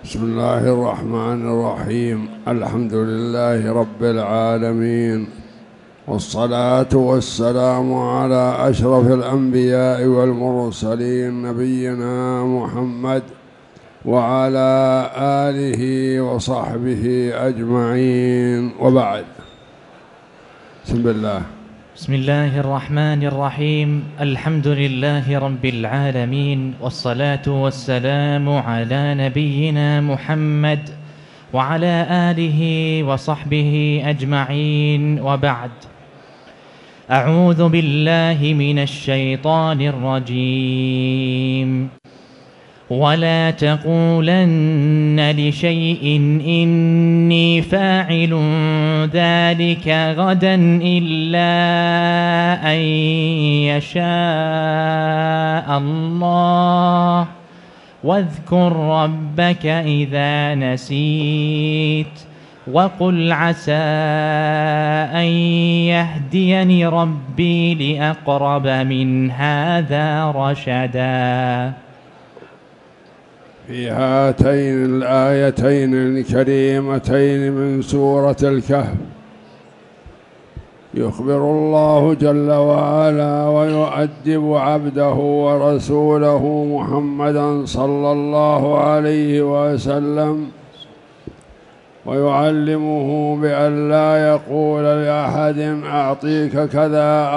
بسم الله الرحمن الرحيم. الحمد لله رب العالمين، والصلاة والسلام على أشرف الأنبياء والمرسلين نبينا محمد وعلى آله وصحبه أجمعين، وبعد. بسم الله الرحمن الرحيم. الحمد لله رب العالمين، والصلاة والسلام على نبينا محمد وعلى آله وصحبه أجمعين، وبعد. أعوذ بالله من الشيطان الرجيم. ولا تقولن لشيء إني فاعل ذلك غدا إلا أن يشاء الله، واذكر ربك إذا نسيت، وقل عسى أن يهديني ربي لأقرب من هذا رشدا. في هاتين الآيتين الكريمتين من سورة الكهف يخبر الله جل وعلا ويؤدب عبده ورسوله محمدا صلى الله عليه وسلم، ويعلمه بأن لا يقول لأحد أعطيك كذا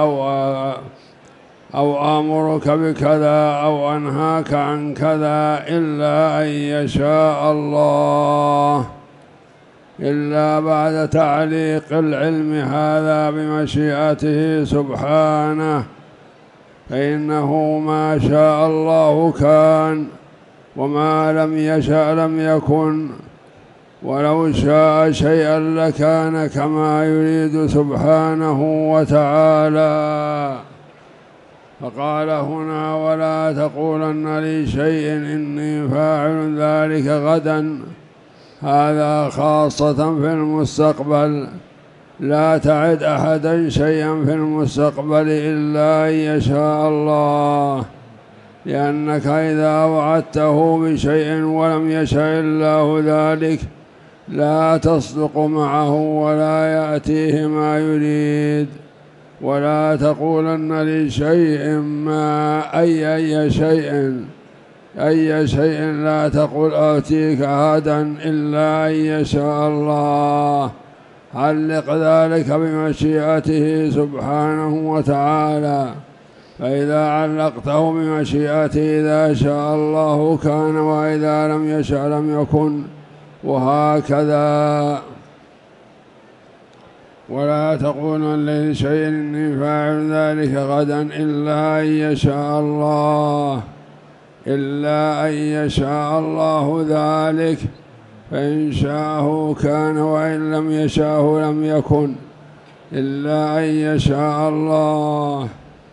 أو آمرك بكذا أو أنهاك عن كذا إلا أن يشاء الله، إلا بعد تعليق العلم هذا بمشيئته سبحانه، فإنه ما شاء الله كان، وما لم يشأ لم يكن، ولو شاء شيئا لكان كما يريد سبحانه وتعالى. فقال هنا: ولا تقولن لشيء إني فاعل ذلك غدا، هذا خاصة في المستقبل، لا تعد أحدا شيئا في المستقبل إلا أن يشاء الله، لأنك إذا وعدته بشيء ولم يشاء الله ذلك لا تصدق معه ولا يأتيه ما يريد. ولا تقولن لشيء ما أي شيء لا تقل آتيك غدا إلا أن يشاء الله، علق ذلك بمشيئته سبحانه وتعالى، فإذا علقته بمشيئته إذا شاء الله كان، وإذا لم يشاء لم يكن، وهكذا. ولا تقولن لشيء إني فاعل ذلك غدا إلا أن يشاء الله، إلا أن يشاء الله ذلك، فإن شاءه كان وإن لم يشاءه لم يكن، إلا أن يشاء الله.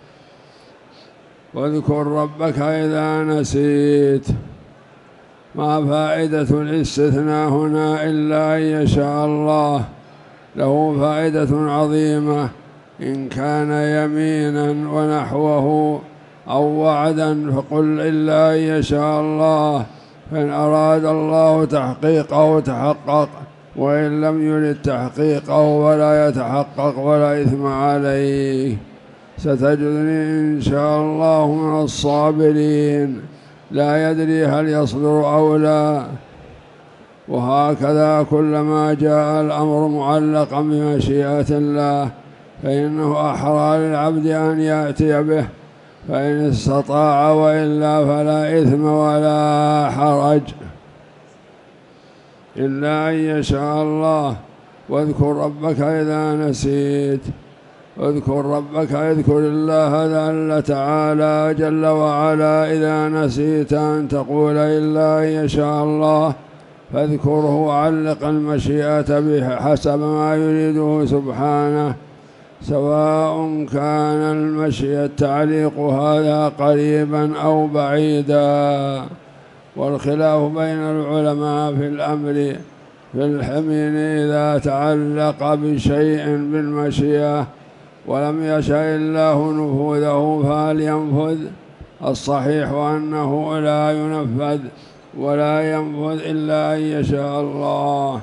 واذكر ربك إذا نسيت. ما فائدة الاستثناء هنا إلا أن يشاء الله؟ له فائدة عظيمة. إن كان يمينا ونحوه أو وعدا فقل إلا أن يشاء الله، فإن أراد الله تحقيقه تحقق، وإن لم يرد تحقيقه ولا يتحقق ولا إثم عليه. ستجدني إن شاء الله من الصابرين. لا يدري هل يصبر أو لا. وهكذا كلما جاء الأمر معلقا بمشيئة الله فإنه أحرى للعبد أن يأتي به، فإن استطاع، وإلا فلا إثم ولا حرج، إلا أن يشاء الله. واذكر ربك إذا نسيت. واذكر ربك، اذكر الله جل تعالى جل وعلا إذا نسيت أن تقول إلا أن يشاء الله، فاذكره وعلق المشيئة بحسب ما يريده سبحانه، سواء كان المشيئة التعليق هذا قريبا أو بعيدا. والخلاف بين العلماء في الأمر في الحمين إذا تعلق بشيء بالمشيئة ولم يشاء الله نفوذه فهل ينفذ؟ الصحيح أنه لا ينفذ، ولا ينفذ إلا أن يشاء الله.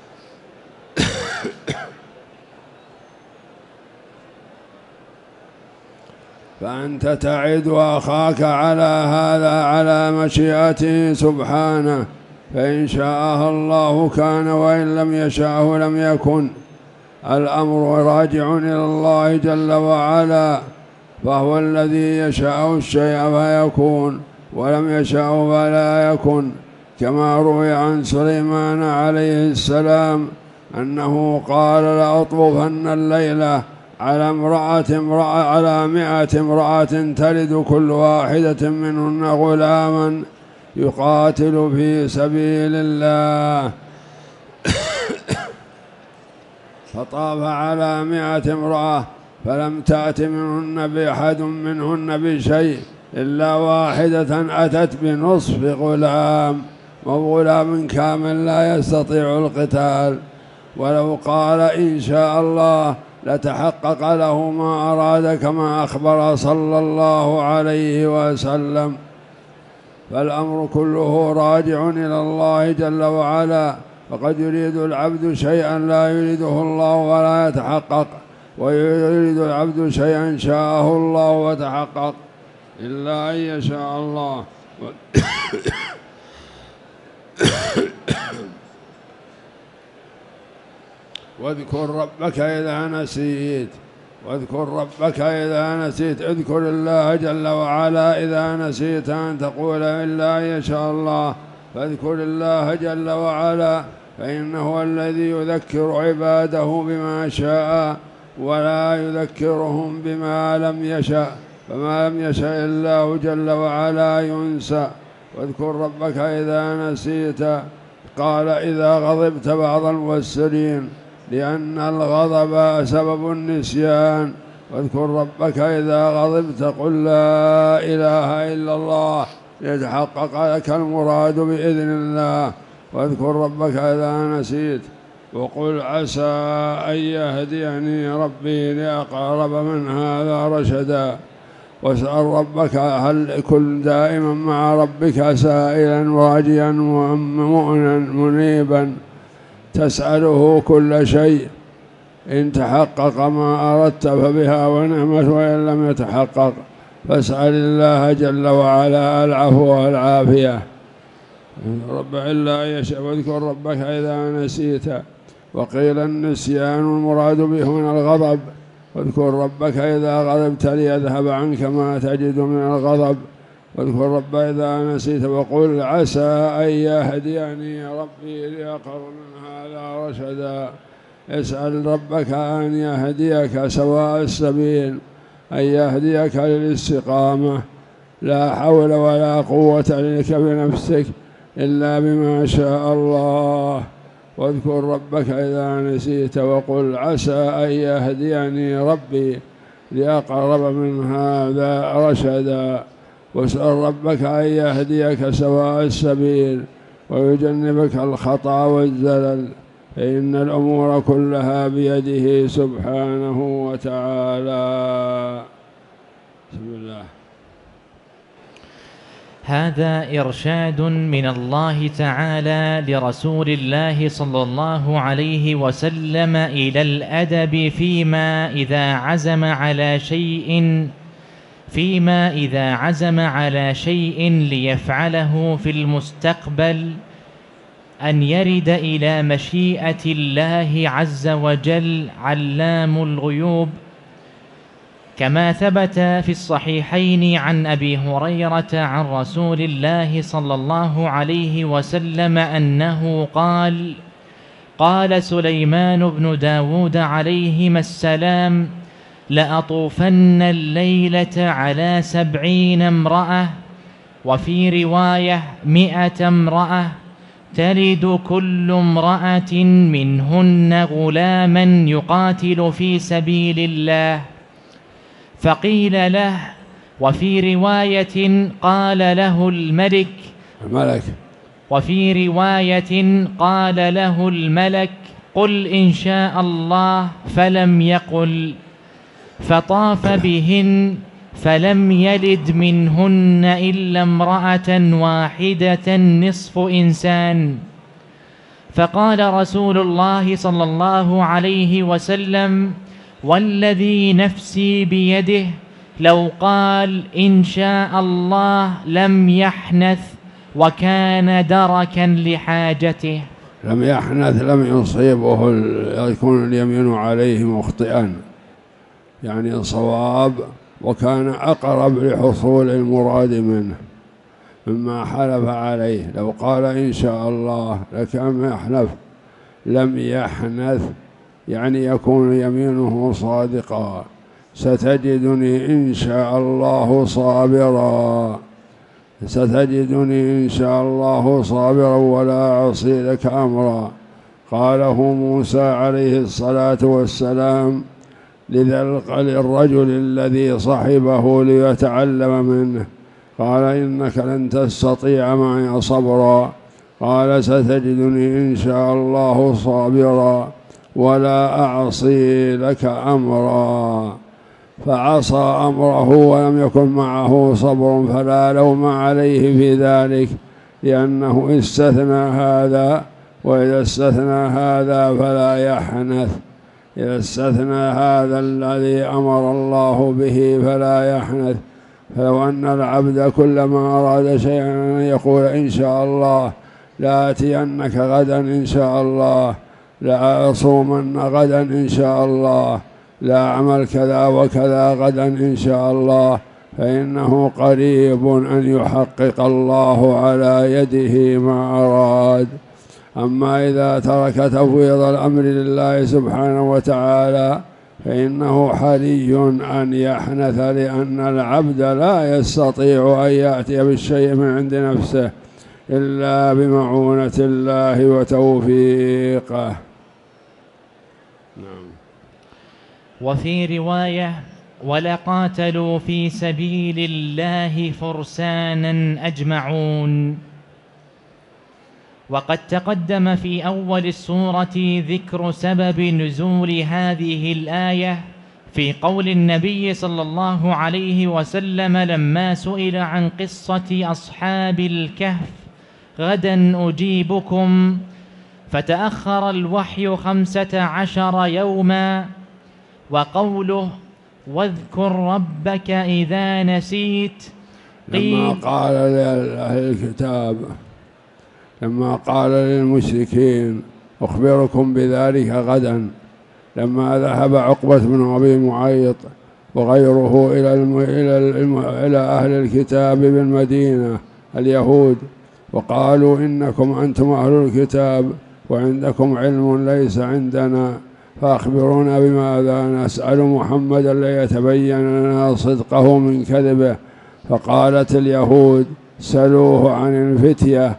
فأنت تعد أخاك على هذا على مشيئته سبحانه، فإن شاءها الله كان وإن لم يشاءه لم يكن. الأمر راجع إلى الله جل وعلا، فهو الذي يشاء الشيء فيكون ولم يشاء فلا يكن، كما روي عن سليمان عليه السلام أنه قال لأطوفن الليلة على 100 امرأة تلد كل واحدة منهن غلاما يقاتل في سبيل الله. فطاف على 100 امرأة فلم تأت منهن بأحد منهن بشيء إلا واحدة أتت بنصف غلام، وغلام كامل لا يستطيع القتال. ولو قال إن شاء الله لتحقق له ما أراد كما أخبر صلى الله عليه وسلم. فالأمر كله راجع إلى الله جل وعلا، فقد يريد العبد شيئا لا يريده الله ولا يتحقق، ويريد العبد شيئا شاءه الله وتحقق، إلا أن يشاء الله. واذكر ربك إذا نسيت، اذكر الله جل وعلا إذا نسيت أن تقول إلا أن يشاء الله، فاذكر الله جل وعلا، فإنه الذي يذكر عباده بما شاء ولا يذكرهم بما لم يشأ، فما لم يشأ الله جل وعلا ينسى. واذكر ربك إذا نسيت، قال إذا غضبت بعض المفسرين لأن الغضب سبب النسيان. واذكر ربك إذا غضبت قل لا إله إلا الله ليتحقق لك المراد بإذن الله. واذكر ربك إذا نسيت وقل عسى أن يهديني ربي لأقرب من هذا رشدا. واسأل ربك، هل كن دائما مع ربك سائلا راجيا مؤمنا منيبا تسأله كل شيء، إن تحقق ما أردت فبها ونعمت، وإن لم يتحقق فاسأل الله جل وعلا العفو والعافية. رب إلا أن يشاء. واذكر ربك إذا نسيت، وقيل النسيان المراد به من الغضب. واذكر ربك إذا غضبت ليذهب عنك ما تجد من الغضب. واذكر ربك إذا نسيت وقل عسى أن يهديني ربي لأقرب من هذا رشدا. اسأل ربك أن يهديك سواء السبيل، أن يهديك للاستقامة، لا حول ولا قوة لك بنفسك إلا بما شاء الله. واذكر ربك إذا نسيت وقل عسى أن يهديني ربي لأقرب من هذا رشدا. واسأل ربك أن يهديك سواء السبيل ويجنبك الخطأ والزلل، فإن الأمور كلها بيده سبحانه وتعالى. بسم الله. هذا إرشاد من الله تعالى لرسول الله صلى الله عليه وسلم إلى الأدب فيما إذا عزم على شيء ليفعله في المستقبل، أن يرد إلى مشيئة الله عز وجل علام الغيوب، كما ثبت في الصحيحين عن أبي هريرة عن رسول الله صلى الله عليه وسلم أنه قال: قال سليمان بن داود عليهما السلام: لأطوفن الليلة على 70 امرأة، وفي رواية 100 امرأة، تلد كل امرأة منهن غلاما يقاتل في سبيل الله. فقيل له، وفي رواية قال له الملك قل إن شاء الله، فلم يقل. فطاف بهن فلم يلد منهن إلا امرأة واحدة نصف إنسان. فقال رسول الله صلى الله عليه وسلم: والذي نفسي بيده لو قال إن شاء الله لم يحنث وكان دركا لحاجته. لم يحنث لم يصيبه يكون اليمين عليه مخطئا، يعني صواب، وكان أقرب لحصول المراد منه مما حلف عليه. لو قال إن شاء الله لكان يحنث، لم يحنث يعني يكون يمينه صادقا. ستجدني إن شاء الله صابرا، ستجدني إن شاء الله صابرا ولا أعصي لك أمرا. قاله موسى عليه الصلاة والسلام للرجل الذي صحبه ليتعلم منه، قال إنك لن تستطيع معي صبرا. قال ستجدني إن شاء الله صابرا ولا أعصي لك أمرا. فعصى أمره ولم يكن معه صبر، فلا لوم عليه في ذلك، لأنه استثنى هذا، وإذا استثنى هذا فلا يحنث. إذا استثنى هذا الذي أمر الله به فلا يحنث. فلو أن العبد كلما أراد شيئا يقول إن شاء الله لآتينك غدا إن شاء الله، لا أصومن غدا إن شاء الله، لا أعمل كذا وكذا غدا إن شاء الله، فإنه قريب أن يحقق الله على يده ما أراد. أما إذا ترك تفويض الأمر لله سبحانه وتعالى فإنه حري أن يحنث، لأن العبد لا يستطيع أن يأتي بالشيء من عند نفسه إلا بمعونة الله وتوفيقه. نعم. وفي رواية: ولقاتلوا في سبيل الله فرسانا أجمعون. وقد تقدم في أول السورة ذكر سبب نزول هذه الآية في قول النبي صلى الله عليه وسلم لما سئل عن قصة أصحاب الكهف: غدا أجيبكم. فتأخر الوحي 15 يوما. وقوله: واذكر ربك إذا نسيت. لما قال لأهل الكتاب، لما قال للمشركين أخبركم بذلك غدا، لما ذهب عقبة بن أبي معيط وغيره إلى أهل الكتاب بالمدينة اليهود، وقالوا إنكم أنتم أهل الكتاب وعندكم علم ليس عندنا، فأخبرونا بماذا نسأل محمدا ليتبين لنا صدقه من كذبه. فقالت اليهود: سلوه عن الفتية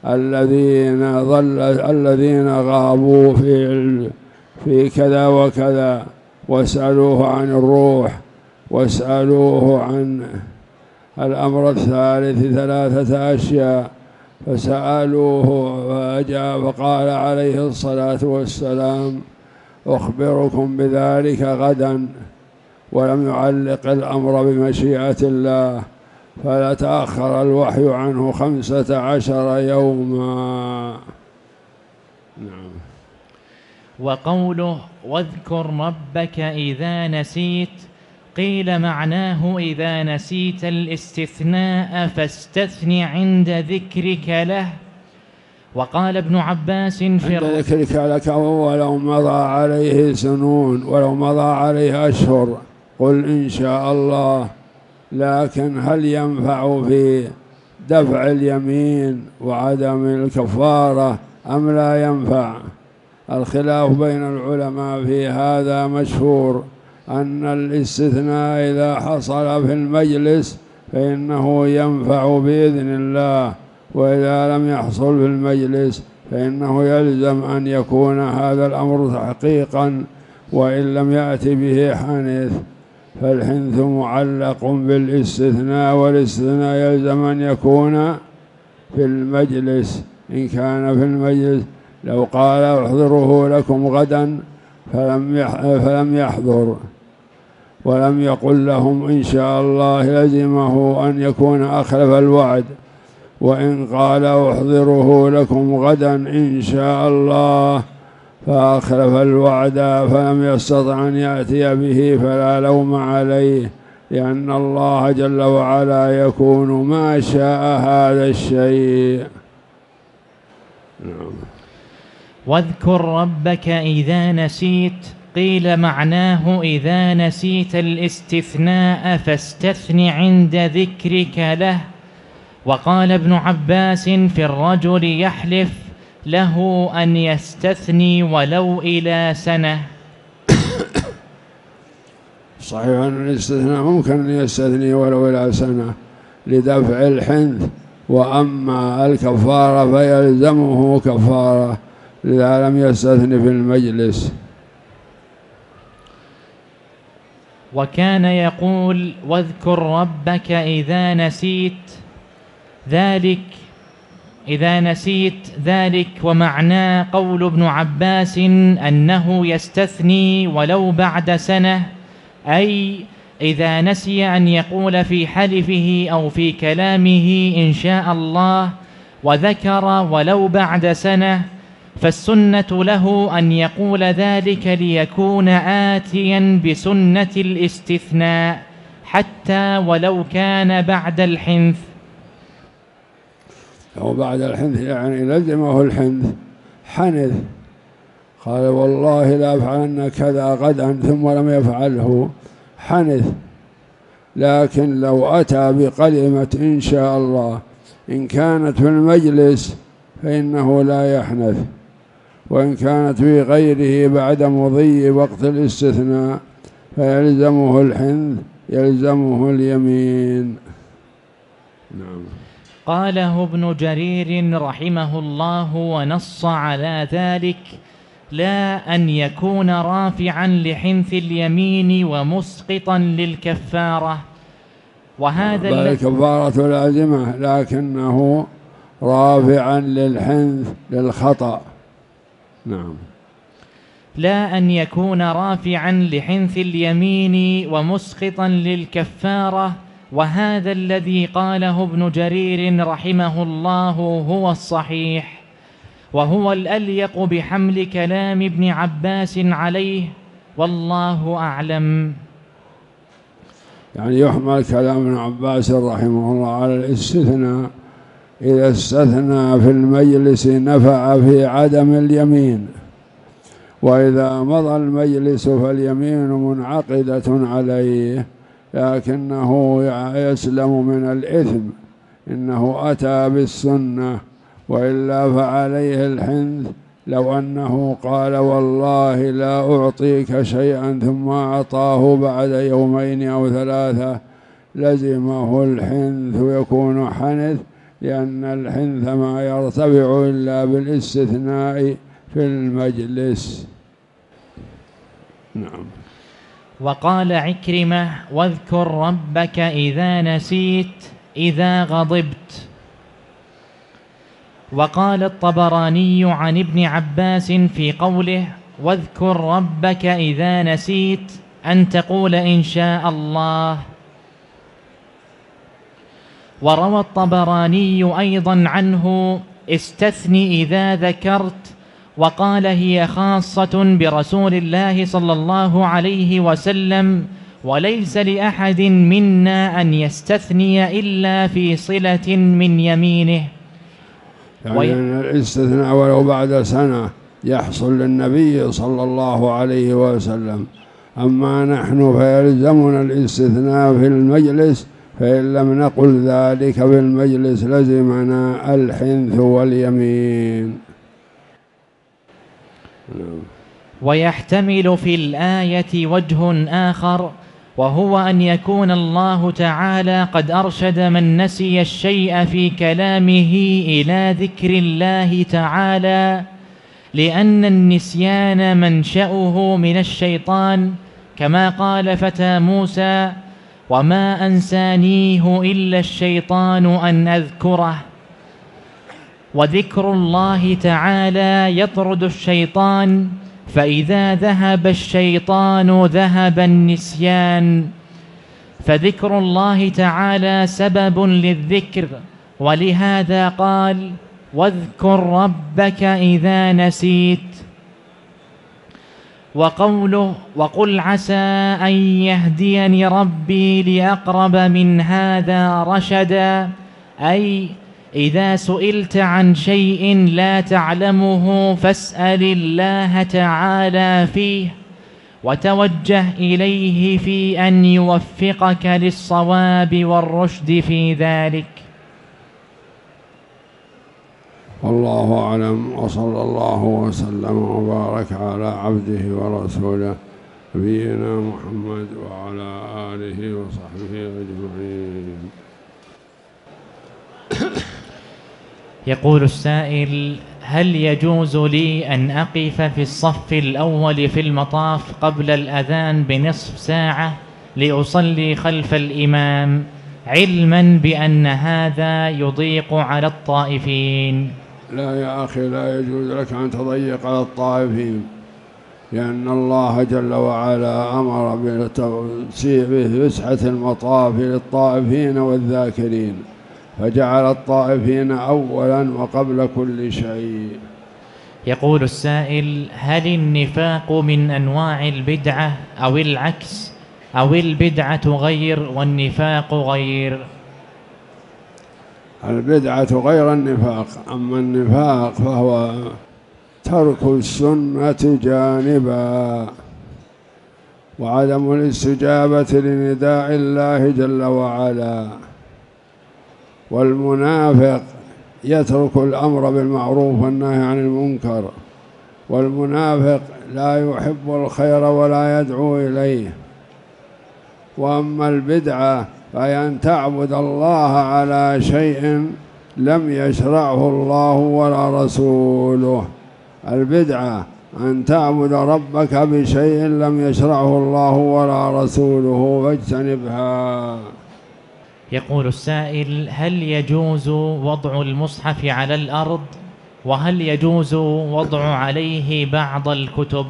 الذين غابوا في كذا وكذا، واسألوه عن الروح، واسألوه عن الأمر الثالث 3 أشياء. فسألوه فأجاب فقال عليه الصلاة والسلام: أخبركم بذلك غدا، ولم يعلق الأمر بمشيئة الله، فلا تأخر الوحي عنه 15 يوما. نعم. وقوله: واذكر ربك إذا نسيت، قيل معناه إذا نسيت الاستثناء فاستثن عند ذكرك له. وقال ابن عباس في عند ذكرك لك ولو مضى عليه سنون، ولو مضى عليه أشهر، قل إن شاء الله. لكن هل ينفع في دفع اليمين وعدم الكفارة أم لا ينفع؟ الخلاف بين العلماء في هذا مشهور، أن الاستثناء إذا حصل في المجلس فإنه ينفع بإذن الله، وإذا لم يحصل في المجلس فإنه يلزم أن يكون هذا الأمر تحقيقا، وإن لم يأتي به حنث. فالحنث معلق بالاستثناء، والاستثناء يلزم أن يكون في المجلس. إن كان في المجلس لو قال احضره لكم غدا فلم يحضر، ولم يقل لهم إن شاء الله لزمه أن يكون أخلف الوعد، وإن قال أحضره لكم غدا إن شاء الله فأخلف الوعد فلم يستطع أن يأتي به فلا لوم عليه، لأن الله جل وعلا يكون ما شاء هذا الشيء. نعم. واذكر ربك إذا نسيت، قيل معناه إذا نسيت الاستثناء فاستثن عند ذكرك له. وقال ابن عباس في الرجل يحلف له أن يستثني ولو إلى سنة. صحيح أن الاستثناء ممكن أن يستثني ولو إلى سنة لدفع الحنث، وأما الكفارة فيلزمه كفارة إذا لم يستثن في المجلس. وكان يقول واذكر ربك إذا نسيت ذلك، ومعناه قول ابن عباس أنه يستثني ولو بعد سنة، أي إذا نسي أن يقول في حلفه أو في كلامه إن شاء الله وذكر ولو بعد سنة، فالسنة له أن يقول ذلك ليكون آتيا بسنة الاستثناء حتى ولو كان بعد الحنث. أو بعد الحنث يعني لزمه الحنث، حنث قال والله لا أفعلن كذا غدا ثم لم يفعله، حنث. لكن لو أتى بكلمة إن شاء الله إن كانت في المجلس فإنه لا يحنث، وإن كانت في غيره بعد مضي وقت الاستثناء فيلزمه الحنث، يلزمه اليمين. نعم. قاله ابن جرير رحمه الله ونص على ذلك، لا أن يكون رافعا لحنث اليمين ومسقطا للكفارة. وهذا بل الكفارة لازمة، لكنه رافعا للحنث للخطأ. نعم. لا أن يكون رافعا لحنث اليمين ومسقطا للكفارة، وهذا الذي قاله ابن جرير رحمه الله هو الصحيح، وهو الأليق بحمل كلام ابن عباس عليه، والله أعلم. يعني يحمل كلام ابن عباس رحمه الله على الاستثناء إذا استثنى في المجلس نفع في عدم اليمين، وإذا مضى المجلس فاليمين منعقدة عليه، لكنه يسلم من الإثم إنه أتى بالسنة، وإلا فعليه الحنث. لو أنه قال والله لا أعطيك شيئا ثم أعطاه بعد يومين أو ثلاثة لزمه الحنث ويكون حنث، لأن الحنث ما يرتفع إلا بالاستثناء في المجلس. نعم. وقال عكرمة واذكر ربك إذا نسيت إذا غضبت. وقال الطبراني عن ابن عباس في قوله واذكر ربك إذا نسيت أن تقول إن شاء الله. وروى الطبراني أيضا عنه استثني إذا ذكرت، وقال هي خاصة برسول الله صلى الله عليه وسلم، وليس لأحد منا أن يستثني إلا في صلة من يمينه. يعني أن الاستثناء ولو بعد سنة يحصل للنبي صلى الله عليه وسلم، أما نحن فيلزمنا الاستثناء في المجلس، فإن لم نقل ذلك في المجلس لزمنا الحنث واليمين. ويحتمل في الآية وجه آخر، وهو أن يكون الله تعالى قد أرشد من نسي الشيء في كلامه إلى ذكر الله تعالى، لأن النسيان منشأه من الشيطان، كما قال فتى موسى وما أنسانيه إلا الشيطان أن أذكره. وذكر الله تعالى يطرد الشيطان، فإذا ذهب الشيطان ذهب النسيان، فذكر الله تعالى سبب للذكر، ولهذا قال: واذكر ربك إذا نسيت. وقوله: وقل عسى أن يهديني ربي لأقرب من هذا رشدا، أي إذا سئلت عن شيء لا تعلمه فاسأل الله تعالى فيه، وتوجه إليه في أن يوفقك للصواب والرشد في ذلك. والله أعلم، وصلى الله وسلم وبارك على عبده ورسوله نبينا محمد وعلى آله وصحبه أجمعين. يقول السائل: هل يجوز لي أن أقف في الصف الأول في المطاف قبل الأذان بنصف ساعة لأصلي خلف الإمام، علما بأن هذا يضيق على الطائفين؟ لا يا أخي، لا يجوز لك أن تضيق على الطائفين، لأن الله جل وعلا أمر بوسعة المطاف للطائفين والذاكرين، فجعل الطائفين أولا وقبل كل شيء. يقول السائل: هل النفاق من أنواع البدعة أو العكس، أو البدعة غير والنفاق غير؟ البدعة غير النفاق، أما النفاق فهو ترك السنة جانبا وعدم الاستجابة لنداء الله جل وعلا. والمنافق يترك الأمر بالمعروف والنهي عن المنكر، والمنافق لا يحب الخير ولا يدعو إليه. وأما البدعة فهي أن تعبد الله على شيء لم يشرعه الله ولا رسوله. البدعة أن تعبد ربك بشيء لم يشرعه الله ولا رسوله، فاجتنبها. يقول السائل: هل يجوز وضع المصحف على الأرض؟ وهل يجوز وضع عليه بعض الكتب؟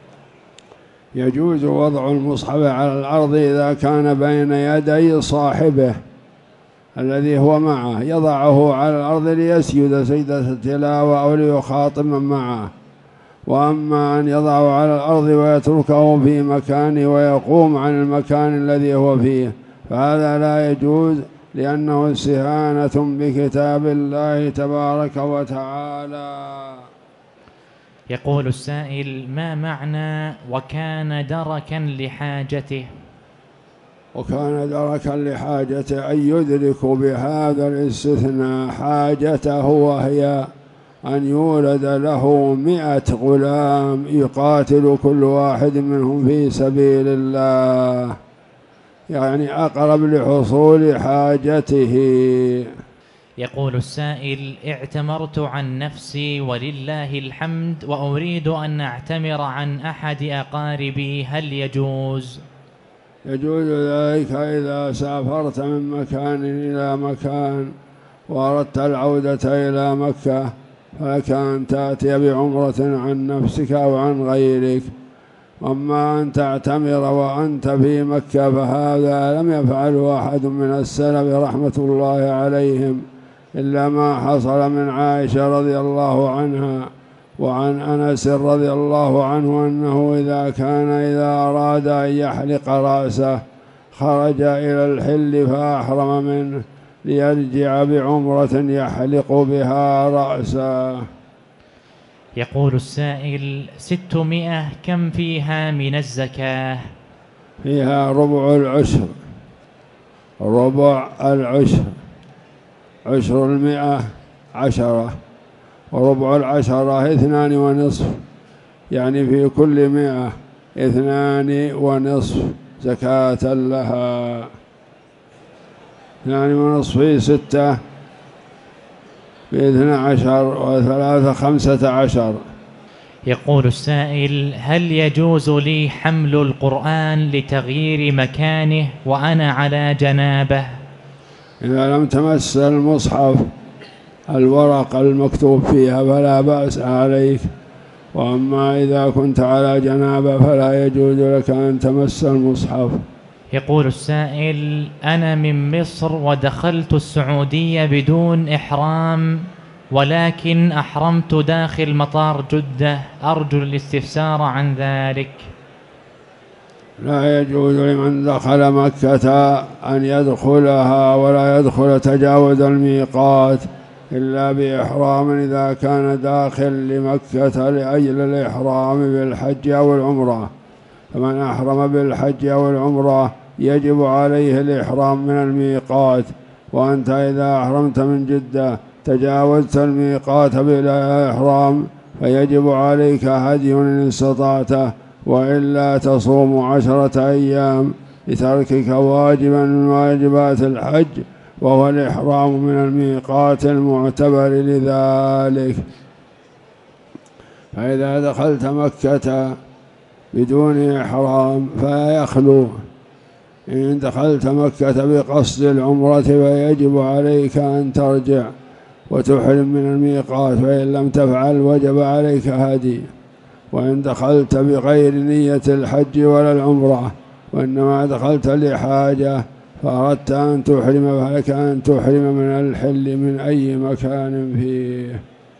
يجوز وضع المصحف على الأرض إذا كان بين يدي صاحبه الذي هو معه، يضعه على الأرض ليسجد سجدة التلاوة أو ليخاطب من معه. وأما أن يضعه على الأرض ويتركه في مكانه ويقوم عن المكان الذي هو فيه، فهذا لا يجوز، لأنه استهانة بكتاب الله تبارك وتعالى. يقول السائل: ما معنى وكان دركا لحاجته؟ وكان دركا لحاجته أن يدرك بهذا الاستثناء حاجته، وهي أن يولد له 100 غلام يقاتل كل واحد منهم في سبيل الله، يعني أقرب لحصول حاجته. يقول السائل: اعتمرت عن نفسي ولله الحمد، وأريد أن أعتمر عن أحد أقاربي، هل يجوز؟ يجوز ذلك إذا سافرت من مكان إلى مكان وأردت العودة إلى مكة، فلك أن تأتي بعمرة عن نفسك أو عن غيرك. أما أن تعتمر وأنت في مكة فهذا لم يفعله أحد من السلف رحمة الله عليهم، إلا ما حصل من عائشة رضي الله عنها وعن أنس رضي الله عنه أنه إذا أراد أن يحلق رأسه خرج إلى الحل فأحرم منه ليرجع بعمرة يحلق بها رأسه. يقول السائل: 600 كم فيها من الزكاة؟ فيها ربع العشر. عشر 100 10، وربع 10 2.5، يعني في كل 100 2.5 زكاة لها. 2.5 في 6 في 12 و3 15. يقول السائل: هل يجوز لي حمل القرآن لتغيير مكانه وأنا على جنابه؟ إذا لم تمس المصحف الورق المكتوب فيها فلا بأس عليك، وأما إذا كنت على جنابة فلا يجوز لك أن تمس المصحف. يقول السائل: أنا من مصر ودخلت السعودية بدون إحرام، ولكن أحرمت داخل مطار جدة، أرجو الاستفسار عن ذلك. لا يجوز لمن دخل مكة أن يدخلها ولا يدخل تجاوز الميقات إلا بإحرام إذا كان داخل لمكة لأجل الإحرام بالحج أو العمرة. فمن أحرم بالحج أو العمرة يجب عليه الإحرام من الميقات، وأنت إذا أحرمت من جدة تجاوزت الميقات بلا إحرام فيجب عليك هدي إن استطعته، وإلا تصوم 10 أيام لتركك واجبا من واجبات الحج، وهو الإحرام من الميقات المعتبر لذلك. فإذا دخلت مكة بدون إحرام فلا يخلو. إن دخلت مكة بقصد العمرة فيجب عليك أن ترجع وتحرم من الميقات، فإن لم تفعل وجب عليك هدي. وإن دخلت بغير نية الحج ولا العمرة وإنما دخلت لحاجة فأردت أن تحرم فلك أن تحرم من الحل من أي مكان فيه.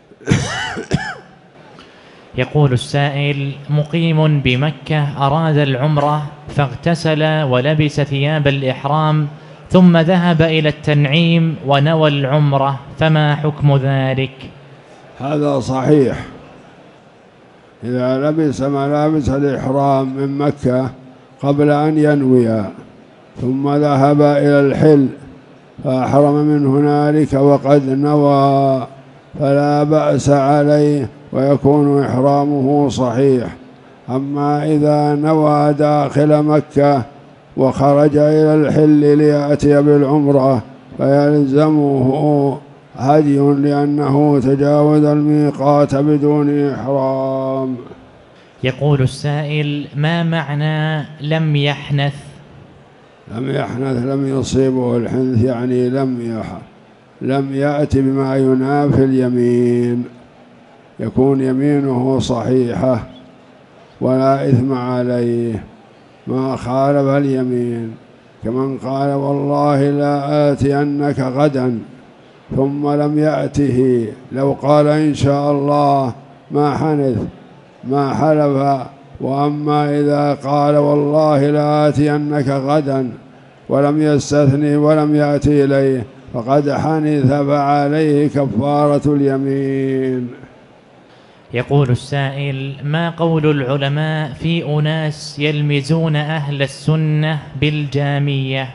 يقول السائل: مقيم بمكة أراد العمرة فاغتسل ولبس ثياب الإحرام ثم ذهب إلى التنعيم ونوى العمرة، فما حكم ذلك؟ هذا صحيح. إذا لبس ملابس الإحرام من مكة قبل أن ينوي ثم ذهب إلى الحل فأحرم من هنالك وقد نوى فلا بأس عليه ويكون إحرامه صحيح. أما إذا نوى داخل مكة وخرج إلى الحل ليأتي بالعمرة فيلزمه هدي لأنه تجاوز الميقات بدون إحرام. يقول السائل: ما معنى لم يحنث؟ لم يحنث لم يصيبه الحنث، يعني لم يأتي بما ينافي اليمين، يكون يمينه صحيحة ولا إثم عليه، ما خالف اليمين، كمن قال والله لا آتينك غدا ثم لم يأته، لو قال إن شاء الله ما حنث ما حلف. وأما إذا قال والله لا آتينك غدا ولم يستثني ولم يأتي إليه فقد حنث فعليه كفارة اليمين. يقول السائل: ما قول العلماء في أناس يلمزون أهل السنة بالجامية؟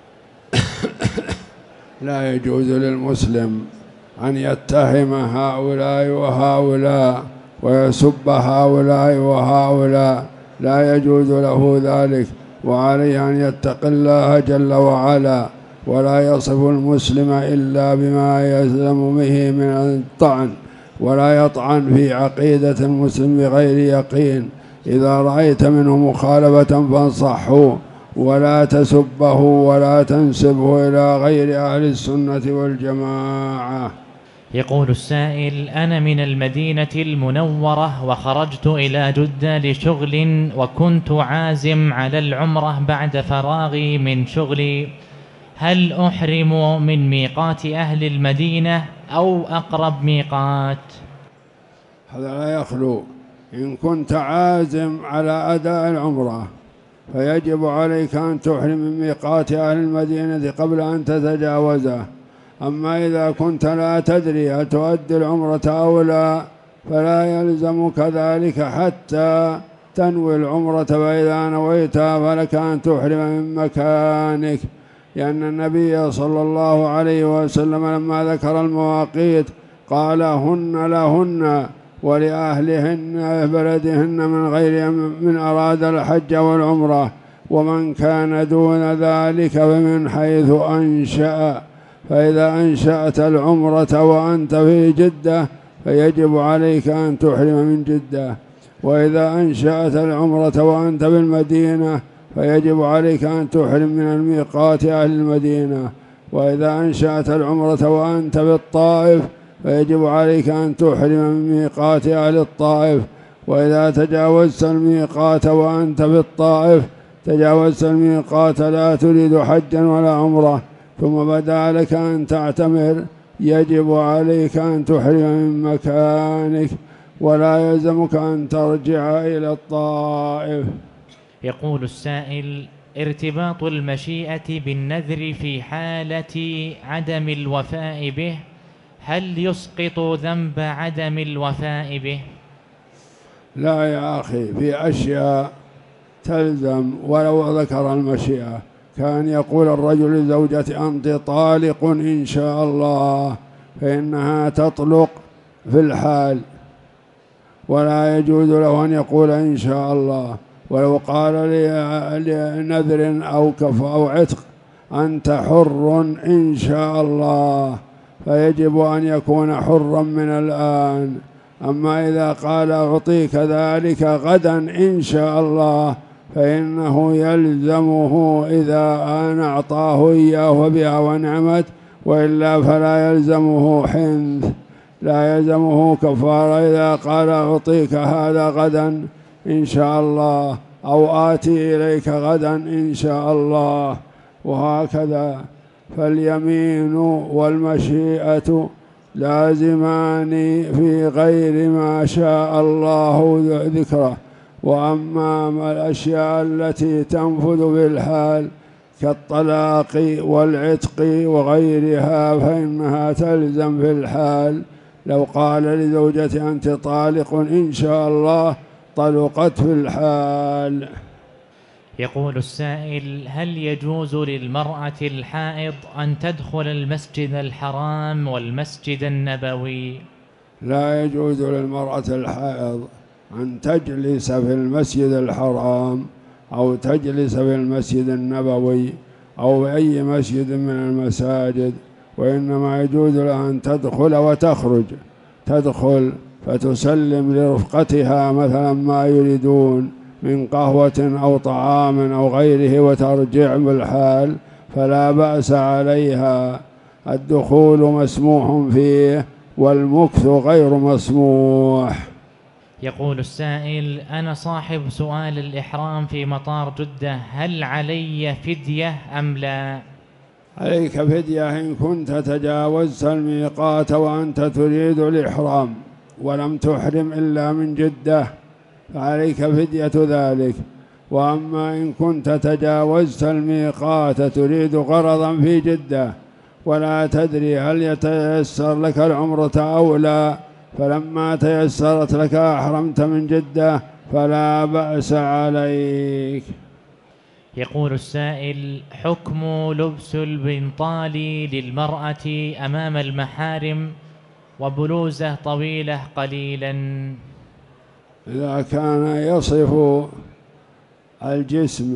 لا يجوز للمسلم أن يتهم هؤلاء وهؤلاء ويسب هؤلاء وهؤلاء، لا يجوز له ذلك، وعليه أن يتقي الله جل وعلا ولا يصف المسلم إلا بما يلزم به من الطعن، ولا يطعن في عقيدة المسلم بغير يقين. إذا رأيت منه مخالفة فانصحه ولا تسبه ولا تنسبه إلى غير أهل السنة والجماعة. يقول السائل: أنا من المدينة المنورة وخرجت إلى جدة لشغل وكنت عازم على العمرة بعد فراغي من شغلي، هل أحرم من ميقات أهل المدينة أو أقرب ميقات؟ هذا لا يخلو. إن كنت عازم على أداء العمرة فيجب عليك أن تحرم من ميقات أهل المدينة قبل أن تتجاوزه. أما إذا كنت لا تدري هل تؤدي العمرة أو لا فلا يلزمك ذلك حتى تنوي العمرة، فإذا نويتها فلك أن تحرم من مكانك، لأن النبي صلى الله عليه وسلم لما ذكر المواقيت قال هن لهن ولأهلهن بلدهن من غير من أراد الحج والعمرة، ومن كان دون ذلك فمن حيث أنشأ. فإذا أنشأت العمرة وأنت في جدة فيجب عليك أن تحرم من جدة، وإذا أنشأت العمرة وأنت بالمدينة فيجب عليك أن تحرم من الميقات أهل المدينة، وإذا أنشأت العمرة وأنت بالطائف فيجب عليك أن تحرم من ميقات أهل الطائف، وإذا تجاوزت الميقات وأنت في الطائف تجاوزت الميقات لا تريد حجا ولا عمرة ثم بدا لك أن تعتمر يجب عليك أن تحرم من مكانك ولا يلزمك أن ترجع إلى الطائف. يقول السائل: ارتباط المشيئة بالنذر في حالة عدم الوفاء به هل يسقط ذنب عدم الوفاء به؟ لا يا أخي، في أشياء تلزم ولو ذكر المشيئة. كان يقول الرجل لزوجته: أنت طالق إن شاء الله، فإنها تطلق في الحال ولا يجوز له أن يقول إن شاء الله. ولو قال لنذر أو كف أو عتق: أنت حر إن شاء الله، فيجب أن يكون حرا من الآن. أما إذا قال أعطيك ذلك غدا إن شاء الله فإنه يلزمه إذا أن أعطاه إياه بها ونعمت، وإلا فلا يلزمه حنث، لا يلزمه كفارة إذا قال أعطيك هذا غدا إن شاء الله أو آتي إليك غدا إن شاء الله، وهكذا. فاليمين والمشيئة لازمان في غير ما شاء الله ذكره. وأما الأشياء التي تنفذ بالحال كالطلاق والعتق وغيرها فإنها تلزم في الحال. لو قال لزوجته: أنت طالق إن شاء الله، طلقت في الحال. يقول السائل: هل يجوز للمرأة الحائض أن تدخل المسجد الحرام والمسجد النبوي؟ لا يجوز للمرأة الحائض أن تجلس في المسجد الحرام أو تجلس في المسجد النبوي أو بأي مسجد من المساجد، وإنما يجوز لها أن تدخل وتخرج. تدخل فتسلم لرفقتها مثلا ما يريدون من قهوة أو طعام أو غيره وترجع بالحال، فلا بأس عليها. الدخول مسموح فيه والمكث غير مسموح. يقول السائل: أنا صاحب سؤال الإحرام في مطار جدة، هل علي فدية أم لا؟ عليك فدية إن كنت تجاوزت الميقات وأنت تريد الإحرام ولم تحرم إلا من جدة فعليك فدية ذلك. وأما إن كنت تجاوزت الميقات تريد غرضا في جدة ولا تدري هل يتيسر لك العمرة أو لا، فلما تيسرت لك أحرمت من جدة فلا بأس عليك. يقول السائل: حكم لبس البنطال للمرأة أمام المحارم وبلوزة طويلة قليلا؟ إذا كان يصف الجسم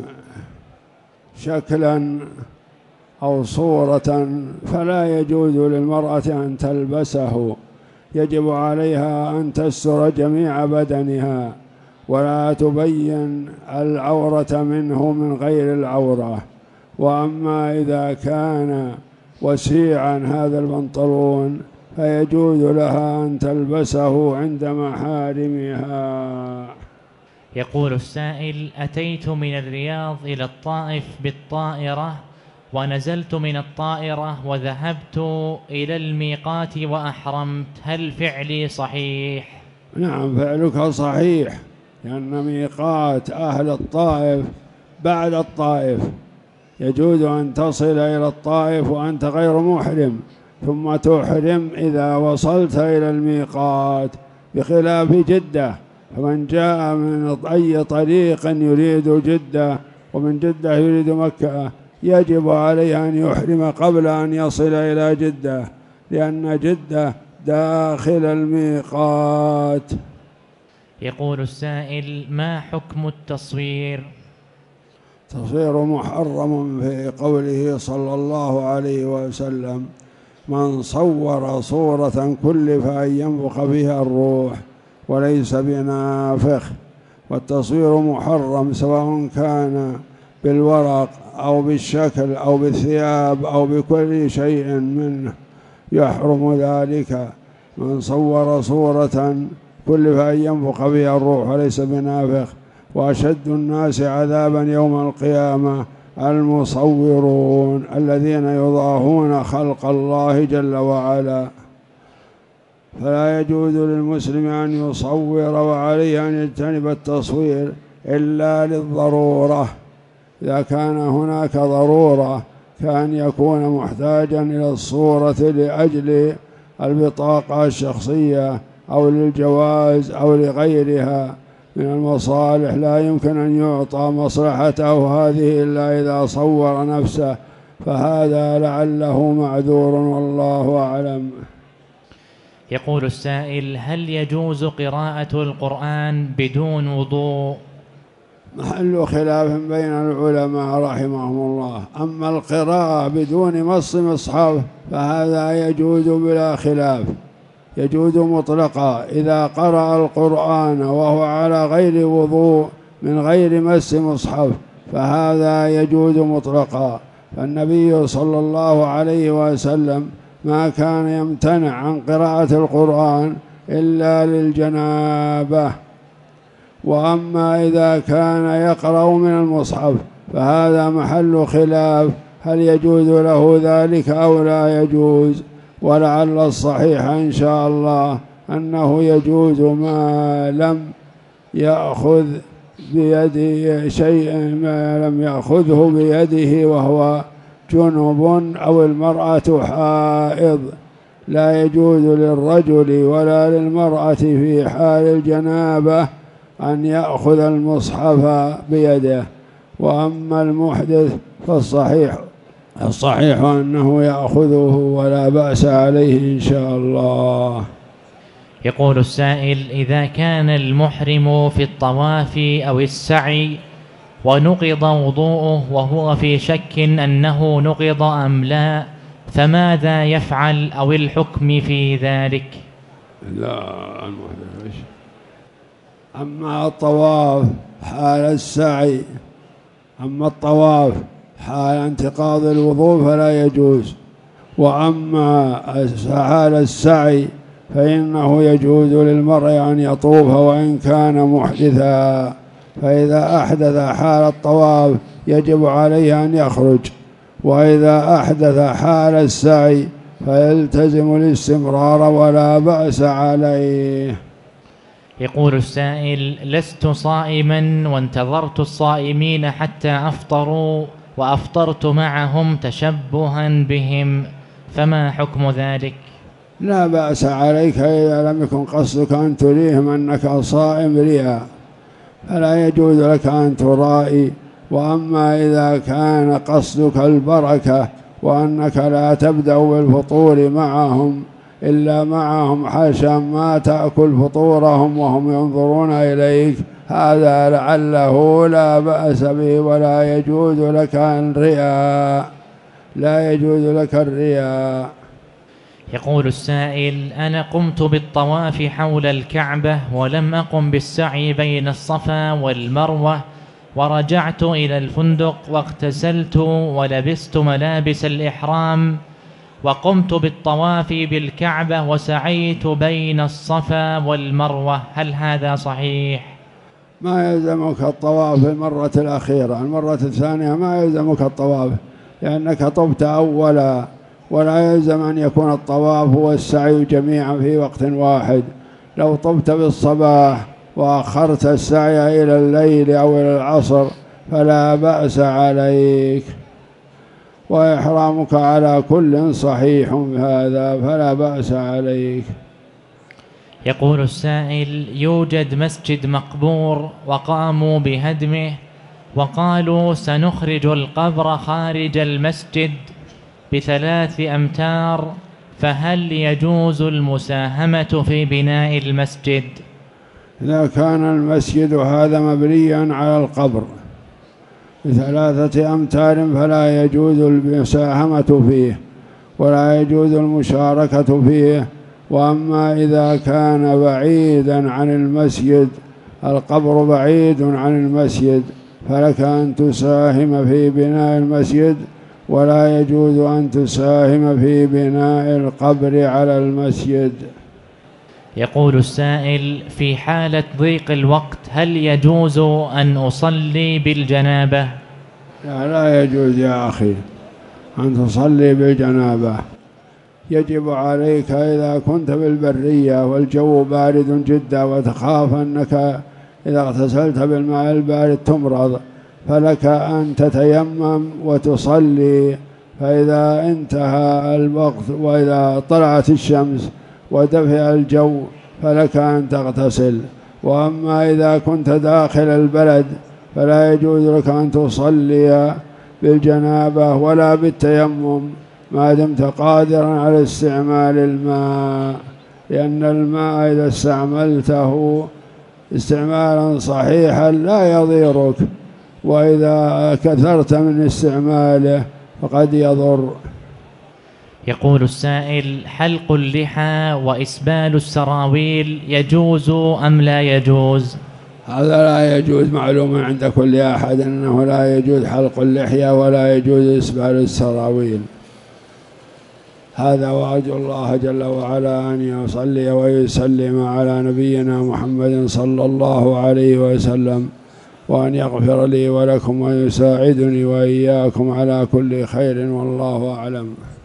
شكلا أو صورة فلا يجوز للمرأة أن تلبسه، يجب عليها أن تستر جميع بدنها ولا تبين العورة منه من غير العورة. وأما إذا كان وسيعا هذا البنطلون فيجوز لها أن تلبسه عند محارمها. يقول السائل: أتيت من الرياض إلى الطائف بالطائرة ونزلت من الطائرة وذهبت إلى الميقات وأحرمت، هل فعلي صحيح؟ نعم، فعلك صحيح، لأن ميقات أهل الطائف بعد الطائف. يجوز أن تصل إلى الطائف وأنت غير محرم ثم تحرم إذا وصلت إلى الميقات، بخلاف جدة. فمن جاء من أي طريق يريد جدة ومن جدة يريد مكة يجب عليه أن يحرم قبل أن يصل إلى جدة، لأن جدة داخل الميقات. يقول السائل: ما حكم التصوير؟ تصوير محرم في قوله صلى الله عليه وسلم: من صور صورة كلف أن ينفخ فيها الروح وليس بنافخ. والتصوير محرم سواء كان بالورق أو بالشكل أو بالثياب أو بكل شيء منه، يحرم ذلك. من صور صورة كلف أن ينفخ فيها الروح وليس بنافخ. وأشد الناس عذابا يوم القيامة المصورون الذين يضاهون خلق الله جل وعلا. فلا يجوز للمسلم أن يصور، وعليه أن يجتنب التصوير إلا للضرورة. إذا كان هناك ضرورة كان يكون محتاجا إلى الصورة لأجل البطاقة الشخصية أو للجواز أو لغيرها من المصالح، لا يمكن أن يعطى مصلحته هذه إلا إذا صور نفسه، فهذا لعله معذور والله أعلم. يقول السائل: هل يجوز قراءة القرآن بدون وضوء؟ محل خلاف بين العلماء رحمهم الله. أما القراءة بدون مص مصحف فهذا يجوز بلا خلاف، يجوز مطلقا إذا قرأ القرآن وهو على غير وضوء من غير مس مصحف، فهذا يجوز مطلقا. فالنبي صلى الله عليه وسلم ما كان يمتنع عن قراءة القرآن إلا للجنابة. وأما إذا كان يقرأ من المصحف فهذا محل خلاف، هل يجوز له ذلك أو لا يجوز؟ ولعل الصحيح إن شاء الله أنه يجوز ما لم يأخذ بيده شيء، ما لم يأخذه بيده وهو جنب أو المرأة حائض. لا يجوز للرجل ولا للمرأة في حال الجنابة أن يأخذ المصحف بيده. وأما المحدث فالصحيح أنه يأخذه ولا بأس عليه إن شاء الله. يقول السائل: إذا كان المحرم في الطواف أو السعي ونقض وضوءه وهو في شك أنه نقض أم لا، فماذا يفعل أو الحكم في ذلك؟ لا المحدث. أما الطواف حال السعي، أما الطواف حال انتقاض الوضوء فلا يجوز. وأما حال السعي فإنه يجوز للمرء أن يطوف وإن كان محدثا. فإذا أحدث حال الطواف يجب عليه أن يخرج، وإذا أحدث حال السعي فيلتزم الاستمرار ولا بأس عليه. يقول السائل: لست صائما وانتظرت الصائمين حتى أفطروا وأفطرت معهم تشبها بهم، فما حكم ذلك؟ لا بأس عليك إذا لم يكن قصدك أن تريهم أنك صائم رياء، فلا يجوز لك أن ترائي. وأما إذا كان قصدك البركة وأنك لا تبدأ بالفطور معهم إلا معهم حاشا ما تأكل فطورهم وهم ينظرون إليك، هذا لعله لا بأس به ولا يجوز لك الرياء، لا يجوز لك الرياء. يقول السائل: أنا قمت بالطواف حول الكعبة ولم أقم بالسعي بين الصفا والمروة، ورجعت إلى الفندق واغتسلت ولبست ملابس الإحرام وقمت بالطواف بالكعبة وسعيت بين الصفا والمروة، هل هذا صحيح؟ ما يلزمك الطواف المرة الأخيرة، المرة الثانية ما يلزمك الطواف لأنك طبت أولا، ولا يلزم أن يكون الطواف والسعي جميعا في وقت واحد. لو طبت بالصباح وأخرت السعي إلى الليل أو إلى العصر فلا بأس عليك، وإحرامك على كل صحيح هذا فلا بأس عليك. يقول السائل: يوجد مسجد مقبور وقاموا بهدمه وقالوا سنخرج القبر خارج المسجد ب3 أمتار، فهل يجوز المساهمة في بناء المسجد؟ إذا كان المسجد هذا مبنيا على القبر ب3 أمتار فلا يجوز المساهمة فيه ولا يجوز المشاركة فيه. وأما إذا كان بعيدا عن المسجد، القبر بعيد عن المسجد، فلك أن تساهم في بناء المسجد، ولا يجوز أن تساهم في بناء القبر على المسجد. يقول السائل: في حالة ضيق الوقت هل يجوز أن أصلي بالجنابة؟ لا يجوز يا أخي أن تصلي بالجنابة. يجب عليك إذا كنت بالبرية والجو بارد جدا وتخاف أنك إذا اغتسلت بالماء البارد تمرض، فلك أن تتيمم وتصلي، فإذا انتهى الوقت وإذا طلعت الشمس ودفئ الجو فلك أن تغتسل. وأما إذا كنت داخل البلد فلا يجوز لك أن تصلي بالجنابة ولا بالتيمم ما دمت قادرا على استعمال الماء، لأن الماء إذا استعملته استعمالا صحيحا لا يضيرك، وإذا كثرت من استعماله فقد يضر. يقول السائل: حلق اللحى وإسبال السراويل يجوز أم لا يجوز؟ هذا لا يجوز، معلوم عند كل أحد أنه لا يجوز حلق اللحية ولا يجوز إسبال السراويل. هذا، وأرجو الله جل وعلا أن يصلي ويسلم على نبينا محمد صلى الله عليه وسلم، وأن يغفر لي ولكم ويساعدني وإياكم على كل خير، والله أعلم.